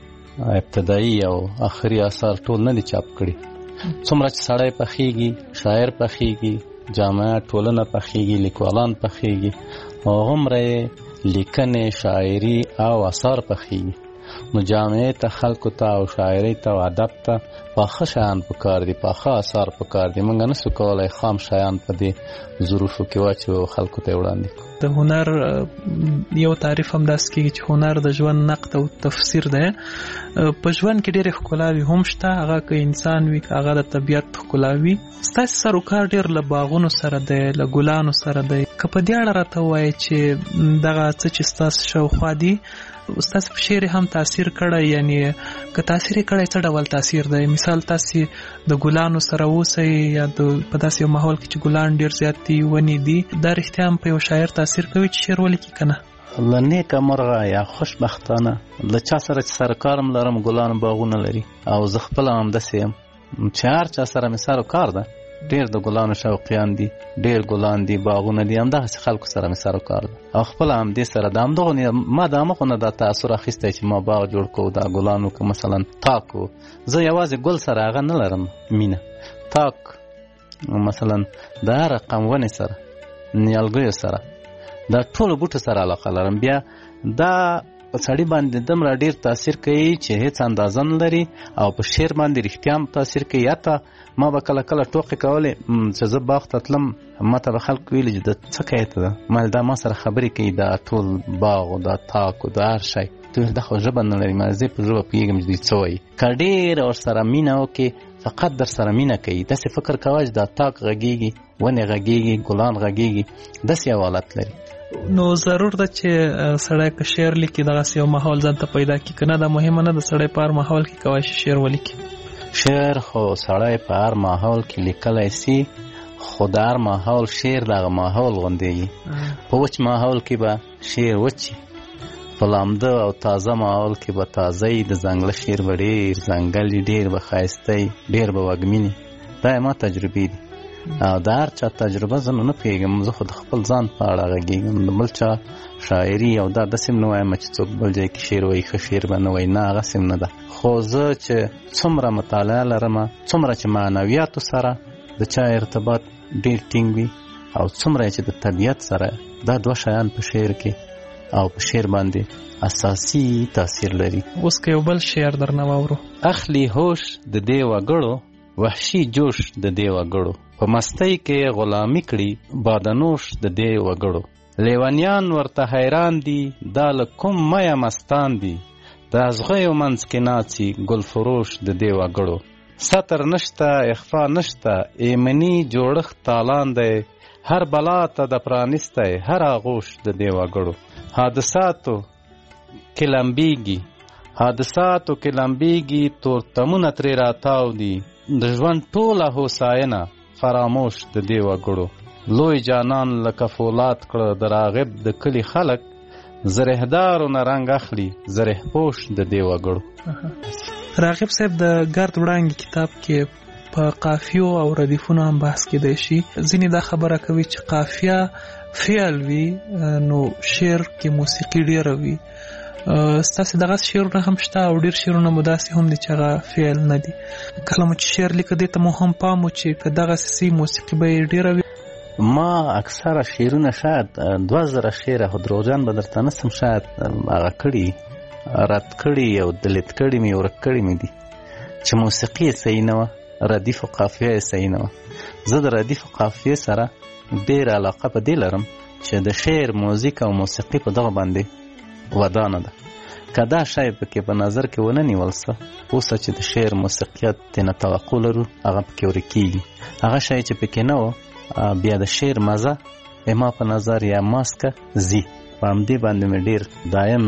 Speaker 10: ابتدایي او آخري اثار ټول نه دي چاپ کړي. څومره چې سړی پخېږي، شاعر پخېږي، جامعه ټولنه پخېږي، لیکوالان پخېږي، هغومره یې لیکنې، شاعري او اثار پخېږي. نو جامعې ته، خلکو ته او شاعرۍ ته او ادب ته پاخه شیان پکار دي، پاخه اثار پکار دي. موږ نسو کولی خام شیان په دې ظروفو کې واچوو او خلکو ته یې وړاندې کړو.
Speaker 2: د هنر یو تعریف هم داسې کېږي چې هنر د ژوند نقد او تفسیر دی. په ژوند کې ډېرې ښکلاوې هم شته، هغه که انسان وي که هغه د طبیعت ښکلا وي. ستاسې سر و کار ډېر له باغونو سره دی، له ګلانو سره دی. که په دې اړه راته ووایې چې دغه څه چې ستاسو شاوخوا دي ستاسو په شعر هم تاثیر کړی، یعنی که تاثیر یې کړی څه ډول تاثیر دی؟ مثال تاسې د ګلانو سره اوسئ یا په داسې یو ماحول کې چې ګلان ډېر زیات دي، ونې دي، دا رښتیا هم په یو شاعر تاثیر کوي چې شعر ولیکي که نه؟
Speaker 10: له نیکه مرغه یا خوشبختانه له چا سره چې سره کار هم لرم ګلانو باغونه لري او زه خپله همداسې یم چې هر چا سره مې سر و کار ده، ډېر د ګلانو شوقیان دي، ډېر ګلان دي، باغونه دي، همدغسې خلکو سره مې سر و کار ده او خپله همدې سره د همدغو ما د همغو نه دا تاثر اخیستی چې ما باغ جوړ کړو، دا ګلانو که مثلا تاک و. زه یوازې ګل سره هغه نه لرم مینه، تاک مثلا د هر رقم ونې سره، نیالګیو سره، دا ټولو بوټو سره علاقه لرم. بیا دا په سړی باندې دومره ډیر تاثیر کوي چې هیڅ اندازه نه لري او په شعر باندې رښتیا هم تاثیر کوي. حتی ما به کله کله ټوکې کولې چې زه باغ ته تلم، ما ته به خلک ویلي چې د څه کوې ته ده، ما دا ما سره خبرې کوي، دا ټول باغ او دا تاک او دا هر شی دا خو ژبه نه لري، ما زه په ژبه پوهېږم چې دوی څه وایي. که ډېره ورسره مینه وکړې فقط در سره مینه کوي، داسې فکر کوه چې دا تاک غږېږي، ونې غږېږي، ګلان غږېږي، داسې یو حالت لري.
Speaker 2: نو ضرور ده چې سړی که شعر لیکي دغسې یو ماحول ځان ته پیدا کړي، که نه دا مهمه نه ده سړی په هر ماحول کې کولی شي شعر ولیکي.
Speaker 10: شعر خو سړی په هر ماحول کې لیکلی سي، خو د هر ماحول شعر دغه ماحول غوندېږي. په وچ ماحول کې به شعر وچي، په لامده او تازه ماحول کې به تازه وي، د ځنګله شعر به ډېر ځنګل ډېر به ښایسته وي، ډېر به وږمین وي. دا ما تجربې دي او د هر چا تجربه زه نو نه پوهېږم، زه خو د خپل ځان په اړه غږېږم، د بل چا شاعري او دا داسې هم نه وایم چې څوک بل ځای کې شعر وایي ښه شعر به نه وایي، نه هغسې هم نه ده. خو زه چې څومره مطالعه لرم، څومره چې معنویاتو سره د چا ارتباط ډېر ټینګ وي او څومره چې د طبیعت سره، دا دوه شیان په شعر کې او په شعر باندې اساسي تاثیر لري.
Speaker 2: اوس که یو بل شعر درنه واورو.
Speaker 10: اخلي هوش د دې وګړو، وحشي جوش د دې وګړو، په مستۍ کې غلامي کړي بادنوش د دې وګړو. لیونیان ورته حیران دي، دا له کوم میا مستان دي، د ازغیو منځ کې ناڅي ګل فروش د دې وګړو. ستر نشته اخفا نشته، ایمني جوړښت تالان دی، هر بلا ته د پرانستی هر آغوش د دې وګړو. حادثاتو کې لمبیږي، حادثاتو کې لمبیږي، تورتمونه ترې راتاو دي، د ژوند ټوله هوساینه فراموش د دې وګړو. لوی جانان لکه فولاد کړه د راغب د کلي خلک، زرهدارو نه رنګ اخلي زره پوش د دې وګړو.
Speaker 2: راغب صاحب د ګرد وړانګې کتاب کې په قافیو او ردیفونو هم بحث کېدی شي. ځینې دا خبره کوي چې قافیه فعل وي نو شعر کې موسیقي ډېره وي. ستاسې دغه شعرونه هم شته او ډېر شعرونه مو داسې هم دي چې هغه فعل نه دي. کله مو چې شعر لیکه دې ته مو هم پام و چې که دغسې سي موسیقي به یې ډېره وي.
Speaker 10: ما اکثره شعرونه شاید دوه زره شعره، خو دروغجن به درته نسم، شاید هغه کړي رد کړي او دلیت کړي مې ورک کړي مې دي چې موسیقي یې صحیح نه وه، ردیف و قافیه یې صحیح نه وه. زه د ردیف و قافیې سره ډېره علاقه په دې لرم چې د شعر موزیک او موسیقي په دغه باندې ودانه ده. که دا شی پکې په نظر کې ونه نیول څه اوسه چې د شعر موسیقیت تېنه توقع لرو هغه پکې ورکېږي. هغه شی چې پکې نه و بیا د شعر مزه ما په نظر یا ماسکه ځي. په همدې باندې مې ډېر دایم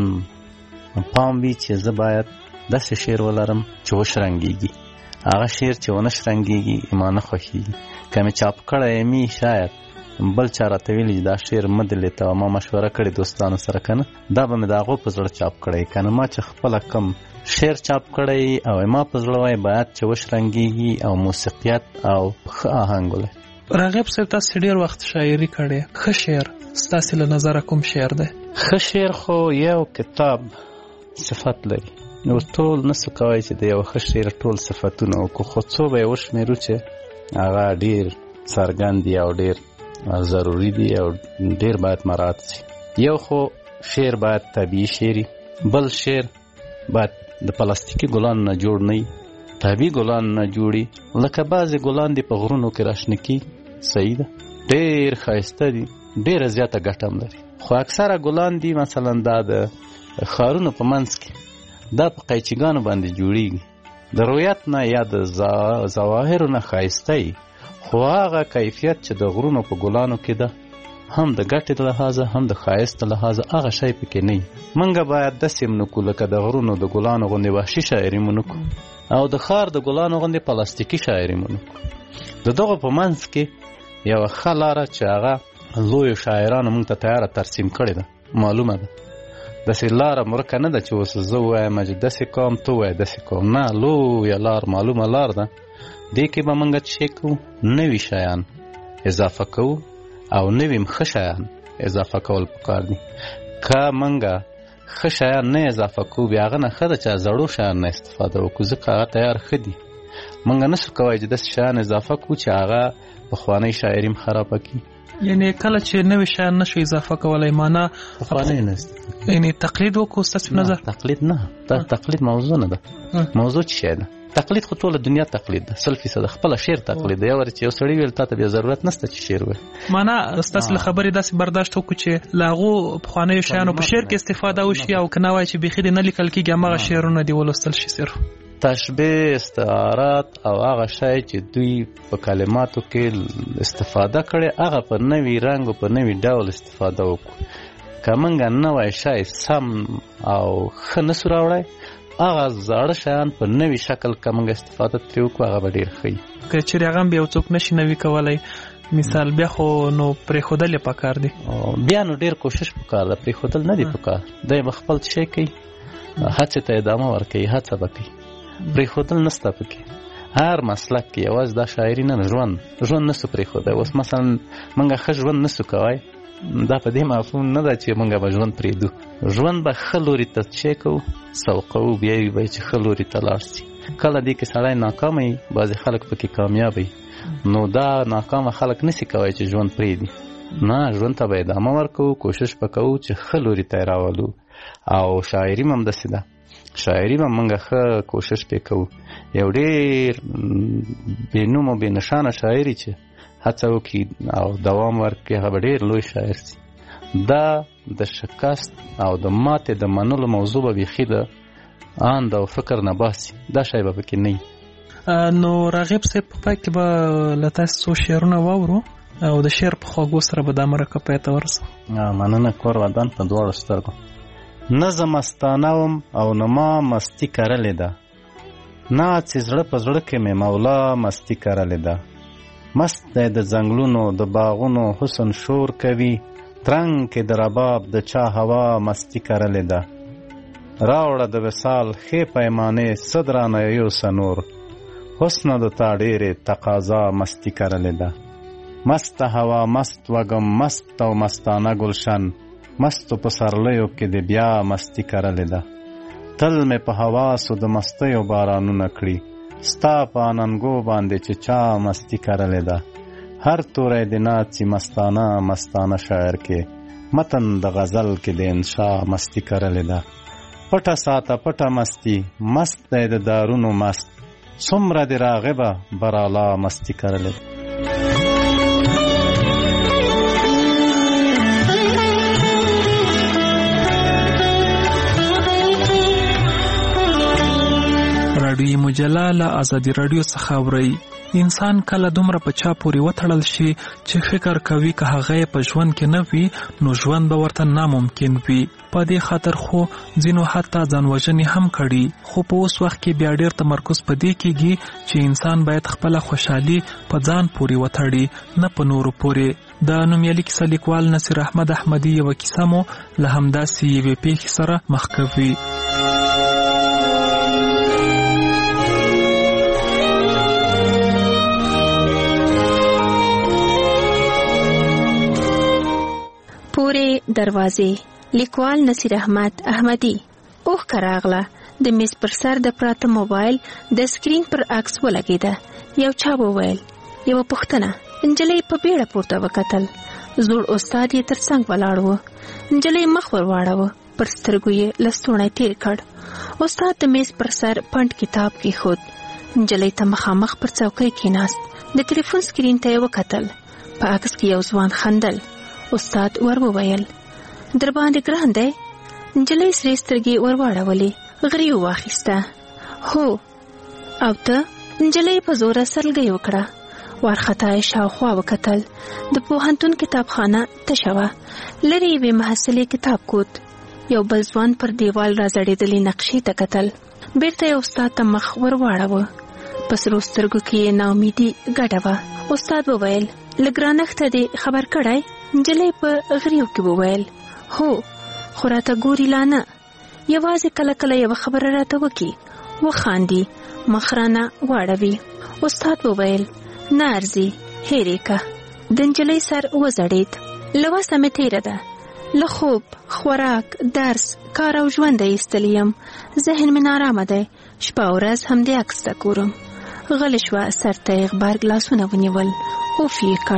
Speaker 10: پام وي چې زه باید داسې شعر ولرم چې وشرنګېږي. هغه شعر چې ونه شرنګېږي ما نه خوښېږي. که مې چاپ کړی مي شاید بل چا راته ویلي چې دا شعر مه دلیته او ما مشوره کړې دوستانو سره، که نه دا به مې د هغو په زړه چاپ کړی. که نه ما چې خپله کم شعر چاپ کړی او ما په زړه وای باید چې وشرنګېږي او موسیقیت او ښه آهنګ ولري.
Speaker 2: راغب صاحب تاسې ډېر وخت شاعري کړې، ښه شعر ستاسې له نظره کوم شعر دی؟
Speaker 10: ښه شعر خو یو کتاب صفت لري، نو ټول نسو کولی چې د یو ښه شعر ټول صفتونه وکړو، خو څو به یې وشمېرو چې هغه ډېر څرګند دي او ډېر ضروري دي او ډېر باید مراعات شي. یو خو شعر باید طبیعي شعري، بل شعر باید د پلاستیکي ګلانو نه جوړ نه وي، طبیعي ګلانو نه جوړي. لکه بعضې ګلان دي په غرونو کې راشنه کېږي، صحیح ده، ډېر ښایسته دي، ډېره زیاته ګټه هم لري. خو اکثره ګلان دي مثلا دا د ښارونو په منځ کې دا په قیچیګانو باندې جوړیږي، د رویت نه یا د ظواهرو نه ښایسته وي، خو هغه کیفیت چې د غرونو په ګلانو کې ده هم د ګټې لحاظه هم د ښایست لحاظه هغه شی پکې نه وي. موږ باید داسې هم نه کړو لکه د غرونو د ګلانو غوندې وحشي شاعري مو نه کړو او د ښار د ګلانو غوندې پلاستیکي شاعري مو نه کړو. د دغو په منځ کې یوه ښه لاره چې هغه لویو شاعرانو موږ ته تیاره ترسیم کړې ده، معلومه ده. داسې لاره مرکه نه ده چې اوس زه ووایم چې داسې کوم ته ووایه داسې کوم، نه، لویه لار معلومه لار ده. دې کې به موږ څه کوو، نوي شیان اضافه کوو او نوي ښه شیان اضافه کول پکار دي. که موږ ښه شیان نه اضافه کوو بیا هغه نه ښه ده چې زړو شیان نه استفاده وکړو، ځکه هغه تیار ښه دي. موږ نسو کولی چې داسې شیان اضافه کړو چې هغه پخوانۍ شاعري هم خرابه کړي
Speaker 2: یعنی کله چې نوې شیان نشو اضافه کولای معنا
Speaker 10: پخوانی نه
Speaker 2: یعنی تقلید وکړو ستاسو نظر؟
Speaker 10: تقلید نه، دا تقلید موضوع نه ده. موضوع څه شی ده؟ تقلید خو ټوله دنیا تقلید ده، سل فیصد خپل شعر تقلید دی. یو ور چې یو سړی ویل تاسو به ضرورت نشته چې شعر وایي.
Speaker 2: معنا ستاسو له خبرې داسې برداشت وکړو چې لاغو پخوانی شیانو په شعر کې استفاده وشي او کنه وای چې بخیر نه لیکل کېږي هغه شعرونه دی ولوستل شي. صرف
Speaker 10: تشبیه، استعارات او هغه شی چې دوی په کلماتو کې استفاده کړي هغه په نوی رنګ او په نوی ډول استفاده وکړو. که موږ نوی شی سم او ښه نسو راوړی، هغه زاړه شیان په نوی شکل که موږ استفاده ترې وکړو هغه به ډېر ښه وي.
Speaker 2: که چېرې هغه هم بیا یو څوک نشي نوي کولی مثال بیا خو نو پرېښودل یې پکار دی.
Speaker 10: بیا نو ډېر کوشش پکار ده، پرېښودل نه دی پکار. دی به خپل شی کوي، هڅې ته ادامه ورکوي، هڅه به کوي. پرېښودل نسته پکې. هر مسلک کې یوازې دا شاعري نه، ژوند ژوند نسو پرېښودی. اوس مثلا موږ ښه ژوند نسو کوی، دا په دې مفهوم نه ده چې موږ به ژوند پرېږدو. ژوند به ښه لوري ته شی کوو، سوقوو، بیا یې به چې ښه لوري ته لاړ شي. کله دې کې سړی ناکامه وي، بعضې خلک پکې کامیاب وي. نو دا ناکامه خلک نسي کوی چې ژوند پرېږدي. نه، ژوند ته به ادامه ورکوو، کوشش به کوو چې ښه لوري ته یې راولو. او شاعري هم همداسې ده. شاعري به موږ ښه کوشش پې کوو. یو ډېر بې نوم او بې نښانه شاعري چې هڅه وکړي او دوام ورکړي هغه به ډېر لوی شاعر سي. دا د شکست او د ماتې د منلو موضوع به بیخي د اند او فکر نه باسي. دا شی به پکې نه وي.
Speaker 2: نو راغب صاحب په پای کې به له تاسو څو شعرونه واورو او د شعر په خوږو سره به دا مرکه پای ته ورسو.
Speaker 10: مننه. کور ودان په دواړو سترګو. نه زه مستانه وم او نه ما مستي کرلې ده، نه چې زړه په زړه کې مې مولا مستي کرلې ده. مست دی د ځنګلونو د باغونو حسن شور کوي، ترنګ کې د رباب د چا هوا مستی کرلې ده. راوړه د وصال ښې پیمانې څه درانه یوسه نور، حسنه د تا ډېرې تقاضا مستی کرلې ده. مست هوا، مست وږم، مست او مستانه ګلشن، مستو په سرلیو کې د بیا مستی کرلې ده. تل مې په حواسو د مستیو بارانونه کړي، ستا په اننګو باندې چې چا مستی کرلې ده. هر توری د ناڅي مستانه مستانه شاعر کې، متن د غزل کې د انشا مستی کرلې ده. پټه ساته پټه مستی، مست دی د دارونو مست، څومره د راغبه برالا مستی کرلې ده.
Speaker 2: رادیوي مجله له ازادي رادیو څخه اورئ. انسان کله دومره په چا پورې وتړل شي چې فکر کوي که هغه په ژوند کې نه وي نو ژوند به ورته ناممکن وي. په دې خاطر خو ځینو حتی ځانوژنې هم کړي. خو په اوس وخت کې بیا ډېر تمرکز په دې کېږي چې انسان باید خپله خوشحالي په ځان پورې وتړي، نه په نورو پورې. د نومیالي کیسه لیکوال نصیر احمد احمدي یوه کیسه مو له همداسې یوې پېښې سره مخ کوي.
Speaker 11: پورې دروازې، لیکوال نصیر احمد احمدي. اوه کراغله د میز پر سر د پراته موبایل د سکرین پر عکس ولګیده. یو چا وویل، یو پښتنه انجلۍ په بیړه پورته وکتل. زوړ استاد یې ترڅنګ ولاړ و. انجلۍ مخ ور واړاوه، پر سترګو یې لستوڼی تیر کړ. استاد د میز پر سر پنډ کتاب کېښود. انجلۍ ته مخامخ پر څوکۍ کېناست. د ټلیفون سکرین ته یې وکتل. په عکس کې یو ځوان خندل. استاد ور وویل، در باندې ګران دی. نجلۍ سرې سترګې ور واړولې، غري واخیسته. هو. او ته؟ نجلۍ په زوره سرلګۍ وکړه. وارخطا یې شاوخوا وکتل. د پوهنتون کتابخانه تشه وه. لرې یوې محصلې کتاب کوت. یو بل ځوان پر دیوال راځړېدلې نقشې ته کتل. بیرته یې استاد ته مخ ور واړوه. په سرو سترګو کې یې ناامیدي ګډه وه. استاد وویل، له ګرانښته دې خبر کړی؟ نجلۍ په غریو کې وویل، هو، خو راته ګوري لا نه. یوازې کله کله یوه خبره راته وکړي، وخاندي، مخ رانه واړوي. استاد وویل، نه ارځي، هېرې که. د نجلۍ سر وځړېد. له وسه مې تېره ده. له خوب، خوراک، درس، کار او ژونده ایستلی یم. ذهن مې نارامه دی. شپه او ورځ همدې عکس ته ګورم. غلې شوه، سر ته یې غبرګ لاسونه ونیول. اوف یې کړ.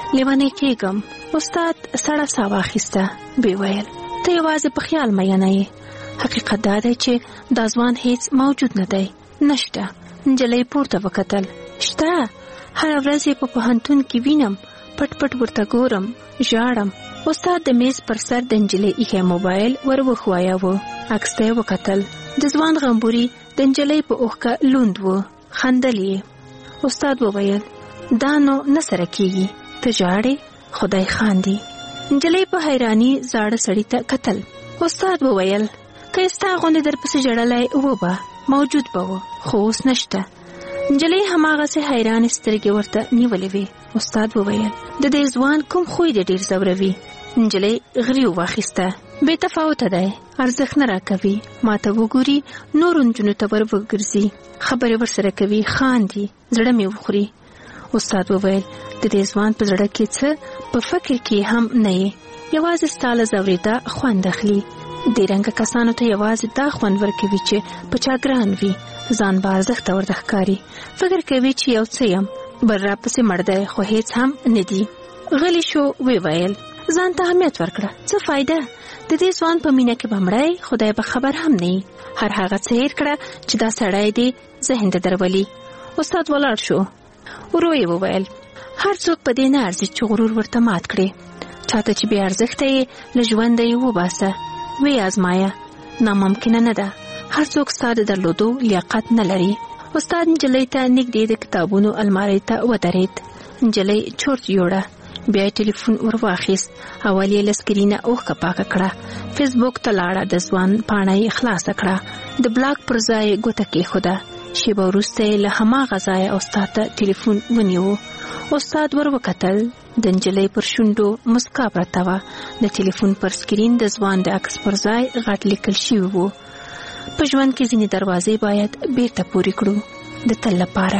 Speaker 11: لیونی کېږم. استاد سړه ساه واخیسته، وی ویل ته یوازې په خیال مه نه یې. حقیقت دا دی چې دا ځوان هیڅ موجود نه دی. نشته. نجلۍ پورته وکتل. شته. هره ورځ یې په پوهنتون کې وینم، پټ پټ ورته ګورم، ژاړم. استاد د میز پر سر د نجلۍ ایښی موبایل ور وښوایاوه. عکس ته یې وکتل. د ځوان غمبوري د نجلۍ په اوښکه لوند و. خندل یې. استاد وویل دا نو نه سره کېږي، ته ژاړې، خدای خاندي. نجلۍ په حیراني زاړه سړي ته کتل. استاد وویل که ستا غوندې درپسې ژړلی و به موجود به و، خو اوس نشته. نجلۍ هماغسې حیرانې سترګې ورته نیولې وې. استاد وویل د دې ځوان کوم خوی دې ډېر ځوروي؟ نجلۍ غري واخیسته. بې تفاوته دی، ارزښت نه راکوي، ماته وګوري، نورو نجونو ته ور وګرځي، خبرې ورسره کوي، خاندي، زړه مې وخوري. استاد وویل د دې ځوان په زړه کې څه په فکر کې هم نه یې، یوازې ستا له ځورېدا خوند اخلي. دې رنګه کسانو ته یوازې دا خوند ورکوي چې په چا ګران وي، ځان به ارزښته ورته ښکاري، فکر کوي چې یو څه یم، بل راپسې مړ دی خو هېڅ هم نه دي. غلی شو. وی ویل ځان ته اهمیت ورکړه، څه فایده؟ د دې ځوان په مینه کې به مړی، خدای به خبر هم نه وي. هر هغه څه هېر کړه چې دا سړی دې ذهن ته درولي. استاد ولاړ شو. ورو یې وویل هر څوک په دې نه ارزي چې غرور ورته مات کړي. چاته چې بې ارزښته یې له ژونده یې وباسه، وی ازمایه، ناممکنه نه ده. هر څوک ستا د درلودو لیاقت نه لري. استاد نجلۍ ته نږدې د کتابونو المارۍ ته ودرېد. نجلۍ چورت یوړه. بیا یې ټلیفون ور واخیست. اول یې له سکرینه اوښکه پاکه کړه. فیسبوک ته لاړه. د ځوان پاڼه یې خلاصه کړه. د بلاک پر ځای یې ګوته کېښوده. شیبه وروسته یې له هماغه ځایه استاد ته ټلیفون ونیو. استاد ور وکتل. د نجلۍ پر شونډو مسکا پرته وه. د ټلیفون پر سکرین د ځوان د عکس پر ځای غټ لیکل شوي وو په ژوند کې ځینې دروازې باید بیرته پورې کړو د تل لپاره.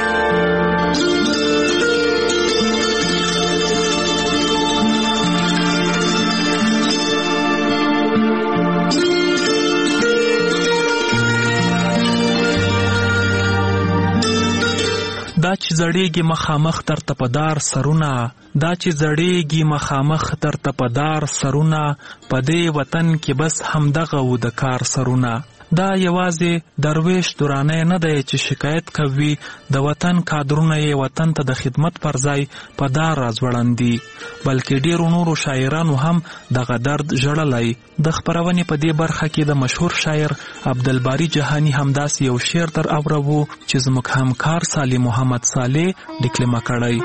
Speaker 2: دا چې زړېږي مخامخ تر تپدار سرونه، دا چې زړېږي مخامخ تر تپدار سرونه، په دې وطن کې بس همدغه و د کار سرونه. دا یوازې درویش دورانه نه دی چې شکایت کوي، د وطن کادرونه یې وطن ته د خدمت پر ځای په دار راځوړندي، بلکې ډیرو نورو شاعرانو هم دغه درد ژړلی. د خپرونې په دې برخه کې د مشهور شاعر عبدالباري جهانی همداسې یو شعر در اورو چې زموږ همکار صالح محمد صالح لیکلمه کړی.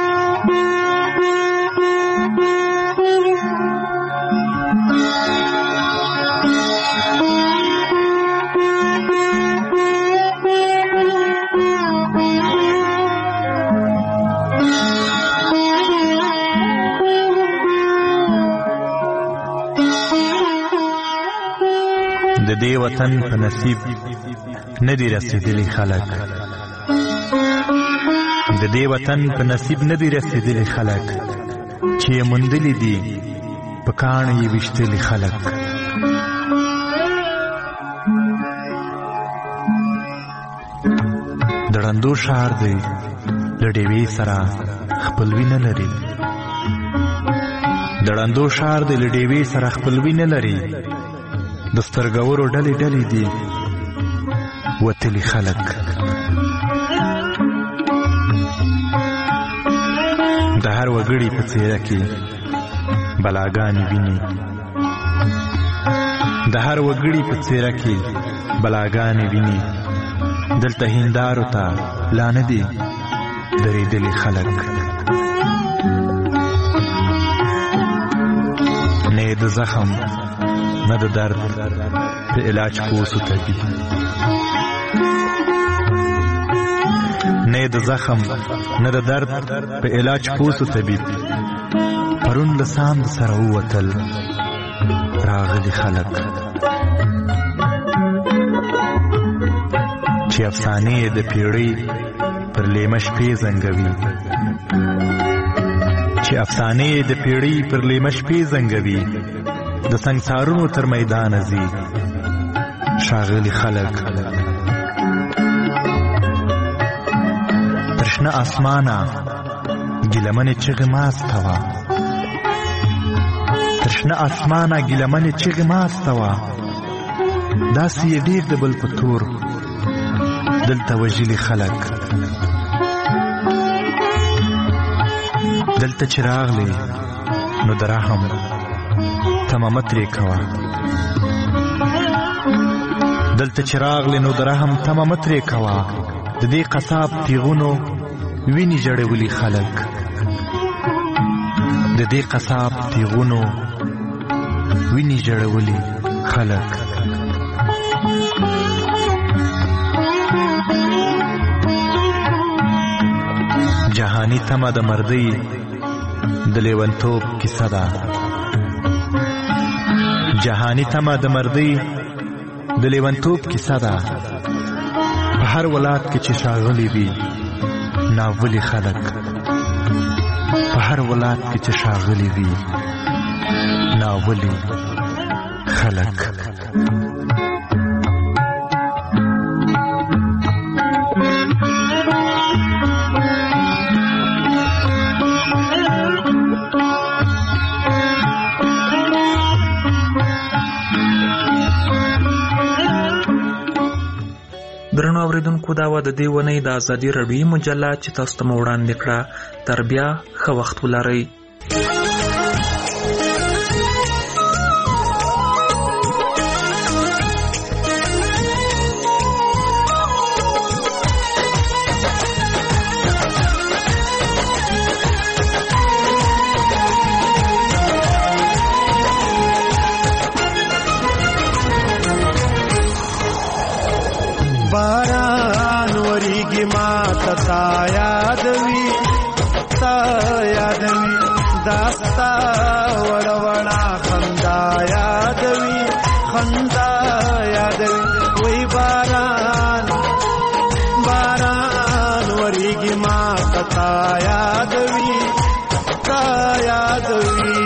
Speaker 12: د دې وطن په نصیب نه دي رسېدلي خلک، د دې وطن په نصیب نه دي رسېدلي خلک، چې یې موندلي دي په کاڼو یې ویشتلي خلک. د ړندو ښار دی له ډیوې سره خپلوي نه لري، د ړندو ښار دی له ډیوې سره خپلوي نه لري، د سترګورو ډلې ډلې دي وتلي خلک. د هر وګړي په څېره کې بلاګانې ویني، د هر وګړي په څېره کې بلاګانې ویني، دلته هیندارو ته لا نه دي درېدلي خلک. نه د زخم نه د درد په علاج پوسو طبیب، نه د زخم نه د درد په علاج پوسو طبیب، پرون له ساند سره ووتل راغلي خلک. چې افسانې د پیړۍ پر لیمه شپې زنګوي، چې افسانې د پیړۍ پر لیمه شپې زنګوي، د سنگسارونو تر میدان ځي ښاغلي خلک. تر شنه اسمانه ګیلمنې چغې ماسته وه تر شنه اسمانه ګیلمنې چغې ماسته وه داسې یې ډېر د بل په تور دلته وژلي خلک دلته چې راغلې نو د رحم تمه مه ترې کوه دلته چې راغلې نو د رحم تمه مه ترې کوه د دې قصاب تیغونو وینې ژړولي خلک د دې قصاب تیغونو وینې ژړولي خلک جهانی تمه د مردۍ د لیونتوب کیسه ده جهانی تمه د مردۍ د لیونتوب کیسه ده په هر ولایت کې چې ښاغلي وي ناولي خلک په هر ولایت کې چې ښاغلي وي ناولي خلک
Speaker 2: درنو اوریدونکو دا وه د دې اونۍ د ازادي راډیویي مجله چې تاسو ته مو وړاندې کړه تر بیا ښه وخت ولرئ
Speaker 13: باران وریږي ما ته تا یادوي تا یادوي داستا وړه وړه خندا یادوي خندا یادوي وای باران باران وریږي ما ته تا یادوي تا یادوي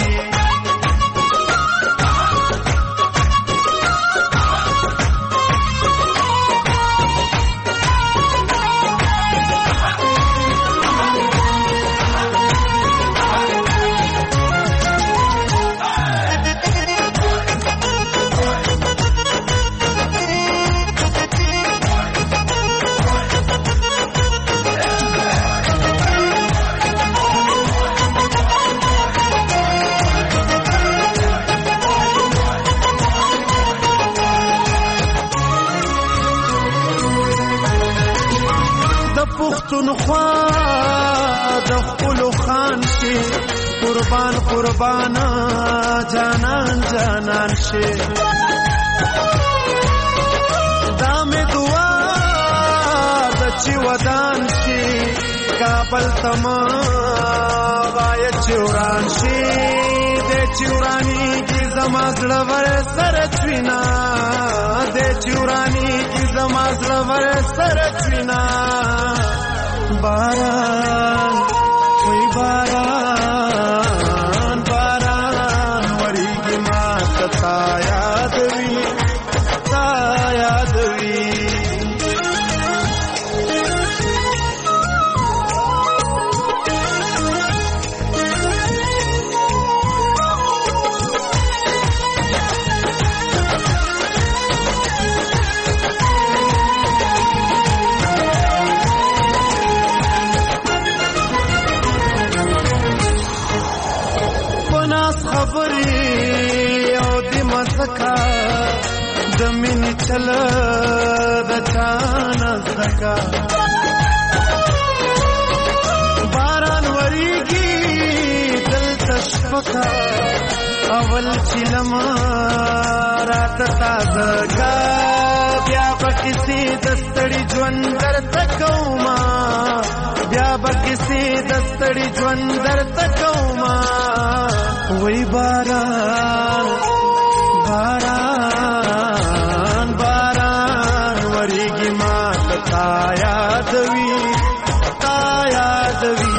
Speaker 13: پښتونخوا د خپلو خان شي قربان قربان جانان جانان شي دا مې دعا د چې ودان شي کابل تما وای چوران شي د چورانی کی زما زړه ور سره چوینا د چورانی کی زما زړه ور سره چوینا باران وای باران باران وریږي ما ته تا یادوي تا یادوي د مینې چله د چانه زکا باران وریږي دلته شپکا اول چې لمه راته تازه کا بیا به کسې د ستړي ژوند درته کومه بیا به کسې د ستړي ژوند درته کومه وای باران باران باران وریږي ما ته تا یادوي تا یادوي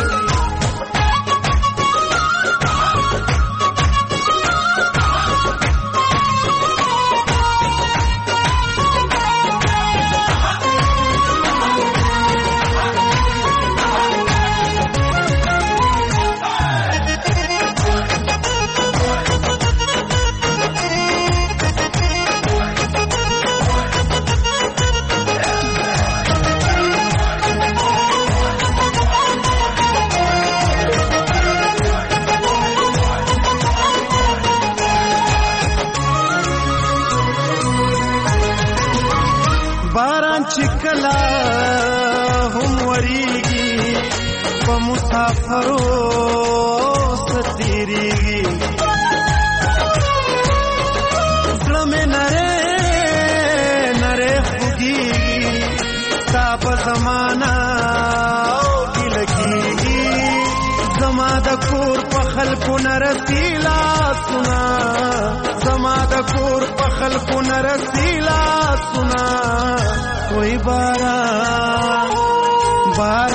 Speaker 13: چې کلا هم وریږي په مسافرو ستیریږي زړه مې نره نره خوږیږي ستا په زمانه اوږې لګیږي زما د کور په خلکو نه رسي لاسونه زما د کور په خلکو نه رسي لاسونه وای باران باران